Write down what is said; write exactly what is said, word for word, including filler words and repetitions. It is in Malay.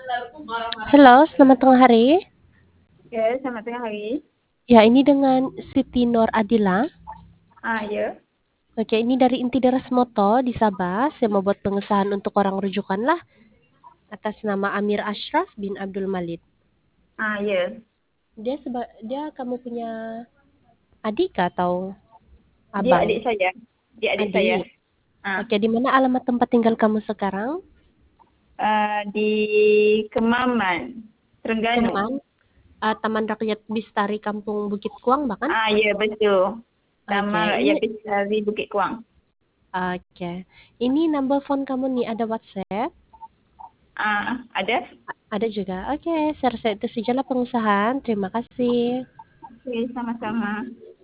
Halo, selamat tengah hari. Ya, selamat tengah hari. Ya, ini dengan Siti Nur Adila. Ah, ya. Oke, ini dari Inti Deras Moto di Sabah. Saya mau buat pengesahan untuk orang rujukan lah atas nama Amir Ashraf bin Abdul Malik. Ah, ya. Dia seba dia kamu punya adik kah atau Dia abang? adik saya. Dia adik saya. Adik. Ah, Oke, di mana alamat tempat tinggal kamu sekarang? ah, di Kemaman, Terengganu. Kemang, eh, Taman Rakyat Bistari Kampung Bukit Kuang, bahkan? Ah, ya, betul. Oke, Taman ini Rakyat Bestari Bukit Kuang. oke. Ini number phone kamu nih ada WhatsApp? Ah, ada? Ada juga. Oke, saya rasa itu sajalah pengusahaan. Terima kasih. Oke, sama-sama.